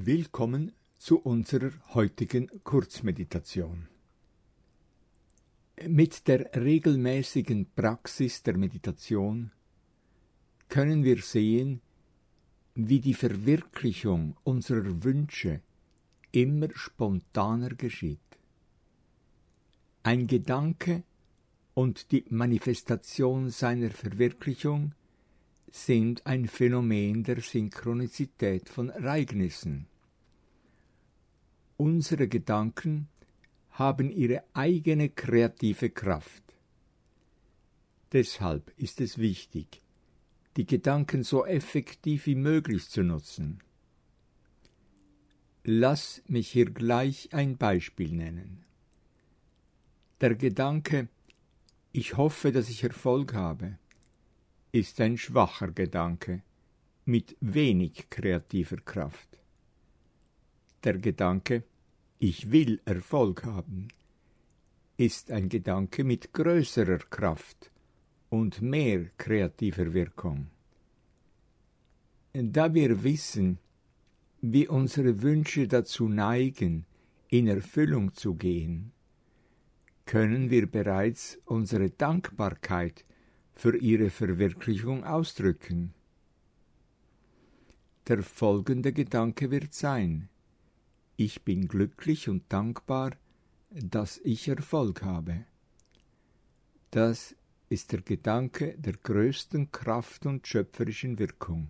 Willkommen zu unserer heutigen Kurzmeditation. Mit der regelmäßigen Praxis der Meditation können wir sehen, wie die Verwirklichung unserer Wünsche immer spontaner geschieht. Ein Gedanke und die Manifestation seiner Verwirklichung sind ein Phänomen der Synchronizität von Ereignissen. Unsere Gedanken haben ihre eigene kreative Kraft. Deshalb ist es wichtig, die Gedanken so effektiv wie möglich zu nutzen. Lass mich hier gleich ein Beispiel nennen. Der Gedanke, ich hoffe, dass ich Erfolg habe, ist ein schwacher Gedanke mit wenig kreativer Kraft. Der Gedanke, ich will Erfolg haben, ist ein Gedanke mit größerer Kraft und mehr kreativer Wirkung. Da wir wissen, wie unsere Wünsche dazu neigen, in Erfüllung zu gehen, können wir bereits unsere Dankbarkeit für ihre Verwirklichung ausdrücken. Der folgende Gedanke wird sein: Ich bin glücklich und dankbar, dass ich Erfolg habe. Das ist der Gedanke der größten Kraft und schöpferischen Wirkung.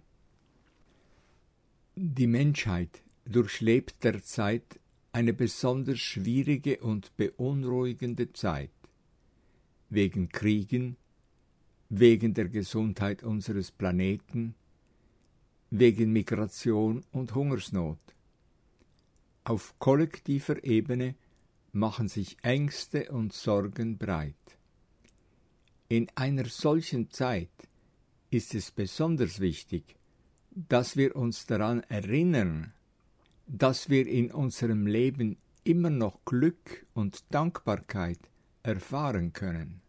Die Menschheit durchlebt derzeit eine besonders schwierige und beunruhigende Zeit, wegen Kriegen, wegen der Gesundheit unseres Planeten, wegen Migration und Hungersnot. Auf kollektiver Ebene machen sich Ängste und Sorgen breit. In einer solchen Zeit ist es besonders wichtig, dass wir uns daran erinnern, dass wir in unserem Leben immer noch Glück und Dankbarkeit erfahren können.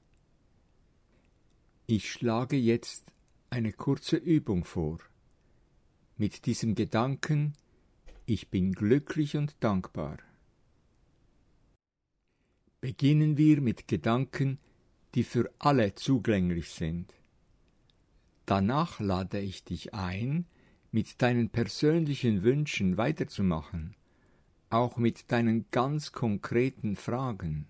Ich schlage jetzt eine kurze Übung vor. Mit diesem Gedanken, ich bin glücklich und dankbar. Beginnen wir mit Gedanken, die für alle zugänglich sind. Danach lade ich dich ein, mit deinen persönlichen Wünschen weiterzumachen, auch mit deinen ganz konkreten Fragen.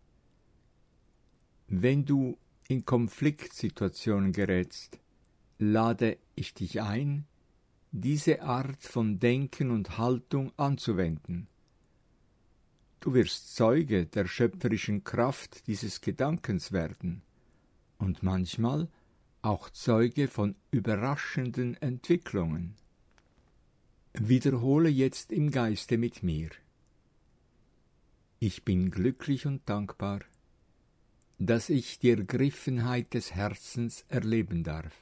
Wenn du in Konfliktsituationen gerätst, lade ich dich ein, diese Art von Denken und Haltung anzuwenden. Du wirst Zeuge der schöpferischen Kraft dieses Gedankens werden und manchmal auch Zeuge von überraschenden Entwicklungen. Wiederhole jetzt im Geiste mit mir: Ich bin glücklich und dankbar, dass ich die Ergriffenheit des Herzens erleben darf.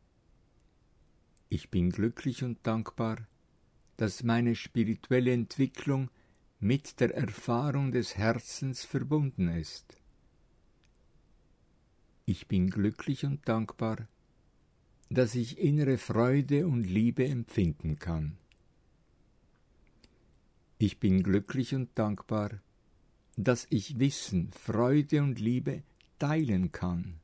Ich bin glücklich und dankbar, dass meine spirituelle Entwicklung mit der Erfahrung des Herzens verbunden ist. Ich bin glücklich und dankbar, dass ich innere Freude und Liebe empfinden kann. Ich bin glücklich und dankbar, dass ich Wissen, Freude und Liebe teilen kann.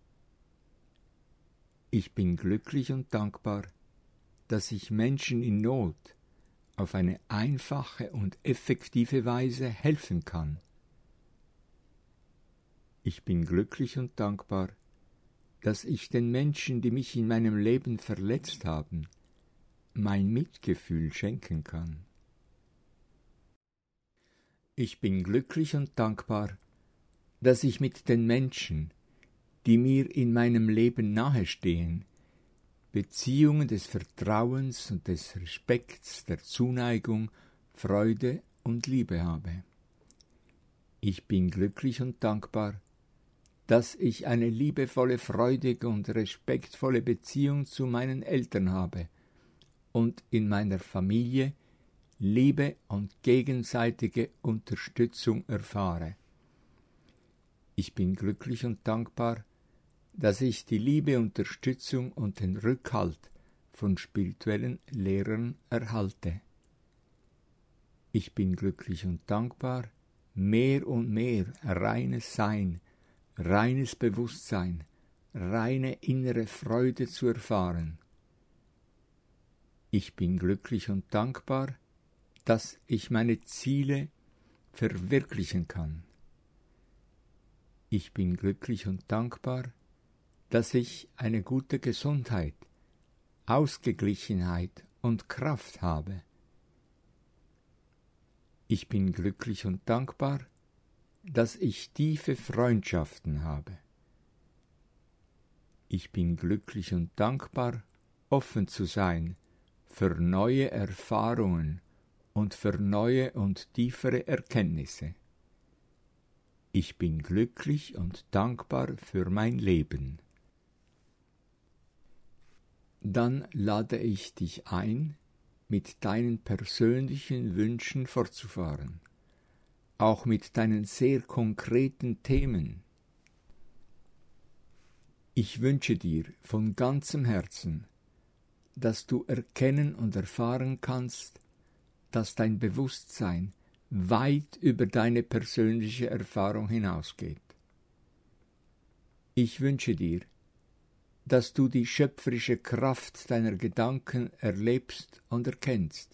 Ich bin glücklich und dankbar, dass ich Menschen in Not auf eine einfache und effektive Weise helfen kann. Ich bin glücklich und dankbar, dass ich den Menschen, die mich in meinem Leben verletzt haben, mein Mitgefühl schenken kann. Ich bin glücklich und dankbar, dass ich mit den Menschen, die mir in meinem Leben nahestehen, Beziehungen des Vertrauens und des Respekts, der Zuneigung, Freude und Liebe habe. Ich bin glücklich und dankbar, dass ich eine liebevolle, freudige und respektvolle Beziehung zu meinen Eltern habe und in meiner Familie Liebe und gegenseitige Unterstützung erfahre. Ich bin glücklich und dankbar, dass ich die Liebe, Unterstützung und den Rückhalt von spirituellen Lehrern erhalte. Ich bin glücklich und dankbar, mehr und mehr reines Sein, reines Bewusstsein, reine innere Freude zu erfahren. Ich bin glücklich und dankbar, dass ich meine Ziele verwirklichen kann. Ich bin glücklich und dankbar, dass ich eine gute Gesundheit, Ausgeglichenheit und Kraft habe. Ich bin glücklich und dankbar, dass ich tiefe Freundschaften habe. Ich bin glücklich und dankbar, offen zu sein für neue Erfahrungen und für neue und tiefere Erkenntnisse. Ich bin glücklich und dankbar für mein Leben. Dann lade ich dich ein, mit deinen persönlichen Wünschen fortzufahren, auch mit deinen sehr konkreten Themen. Ich wünsche dir von ganzem Herzen, dass du erkennen und erfahren kannst, dass dein Bewusstsein weit über deine persönliche Erfahrung hinausgeht. Ich wünsche dir, dass du die schöpferische Kraft deiner Gedanken erlebst und erkennst.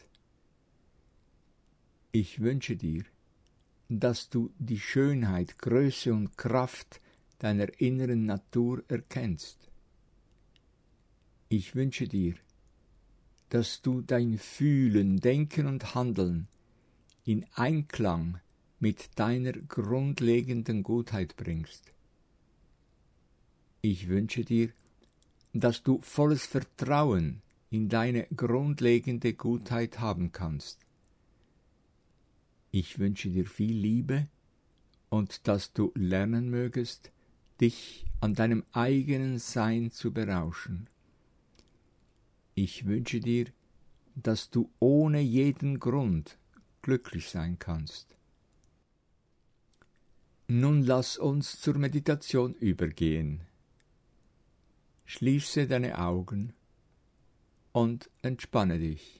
Ich wünsche dir, dass du die Schönheit, Größe und Kraft deiner inneren Natur erkennst. Ich wünsche dir, dass du dein Fühlen, Denken und Handeln in Einklang mit deiner grundlegenden Gutheit bringst. Ich wünsche dir, dass du volles Vertrauen in deine grundlegende Gutheit haben kannst. Ich wünsche dir viel Liebe und dass du lernen mögest, dich an deinem eigenen Sein zu berauschen. Ich wünsche dir, dass du ohne jeden Grund glücklich sein kannst. Nun lass uns zur Meditation übergehen. Schließe deine Augen und entspanne dich.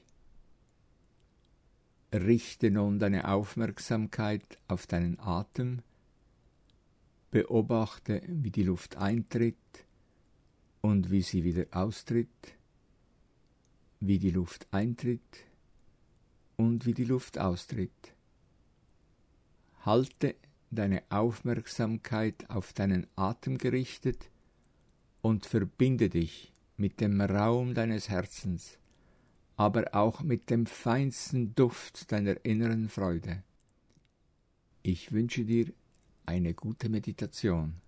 Richte nun deine Aufmerksamkeit auf deinen Atem. Beobachte, wie die Luft eintritt und wie sie wieder austritt, wie die Luft eintritt und wie die Luft austritt. Halte deine Aufmerksamkeit auf deinen Atem gerichtet und verbinde dich mit dem Raum deines Herzens, aber auch mit dem feinsten Duft deiner inneren Freude. Ich wünsche dir eine gute Meditation.